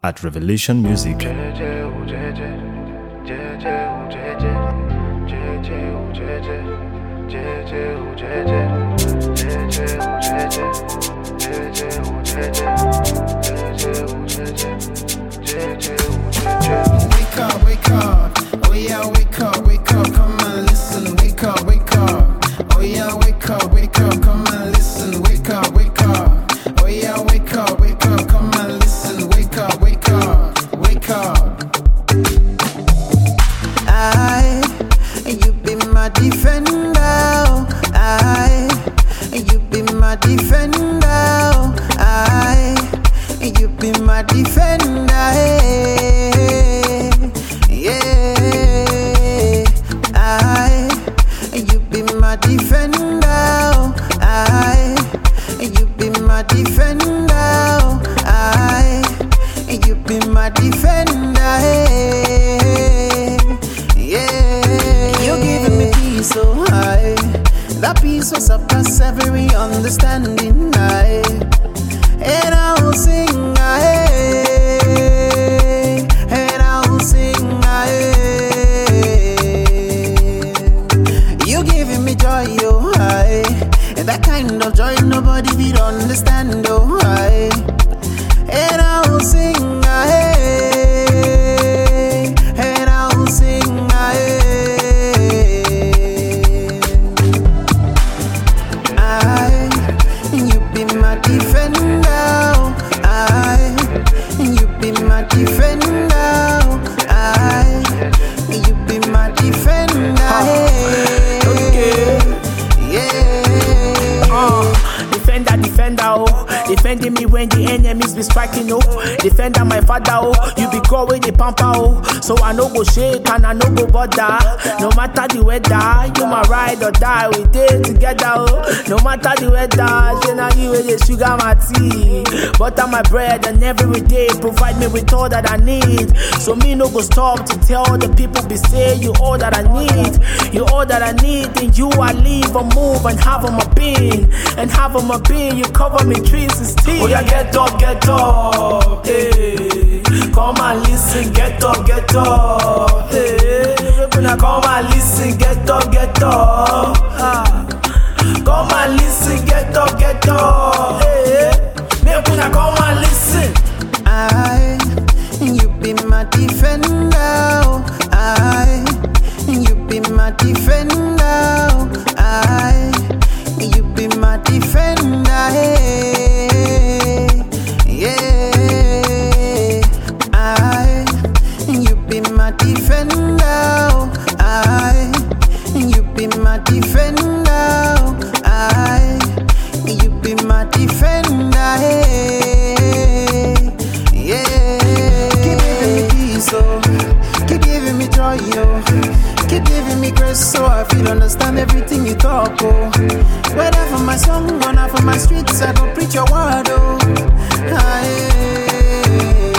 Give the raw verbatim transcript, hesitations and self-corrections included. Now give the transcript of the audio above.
at Revelation Music. Wake up, wake up, oh yeah, wake up, wake up, come and listen, wake up, wake up, oh yeah, wake up, wake up, come and listen, wake up, wake up, oh yeah, wake up, wake up, come and listen, wake up, wake up, wake up. I, you be my defender, I, you be my defender, I, you be my defender, hey. Yeah, I, you be my defender, I, you be my defender, I, you be my defender, hey. Yeah, you're giving me peace so high, that peace will surpass every understanding, I, and I will sing, I, and I will sing, I. You giving me joy, oh, I, and that kind of joy nobody will understand, oh, I, and I will sing, I, and I will sing, I, I, you be my defender, I, you be my defender, I, you be my defender, hey. Okay. Yeah. Uh, defender, defender, oh. Defending me when the enemies be striking, oh. Defender, my father, oh. You be called with the pamper, oh. So I no go shake and I no go bother. No matter the weather, you my ride or die. We day together, oh. No matter the weather, say now you with the sugar my tea, butter my bread, and every day provide me with all that I need. So me no go stop to tell the people be say you all that I need. You all that I need, and you I live or move and have on my being, and have on my being. You cover me trees and steam. Oh yeah, get up, get up, hey. Come and listen, get up, get up, hey. Come and listen, get up, get up. Ah. Come and listen, get up, get up, hey. Make una come and listen. I, you be my defender, I, you be my defender, I, you be my defender, hey. Yeah, I, you be my defender, I, you be my defender, I, you be my defender, hey. Yeah, keep giving me peace, oh. Keep giving me joy, oh. Keep giving me grace, so I feel understand everything you talk, oh. Whether for my song or not for my streets, I don't preach your word, oh. Aye.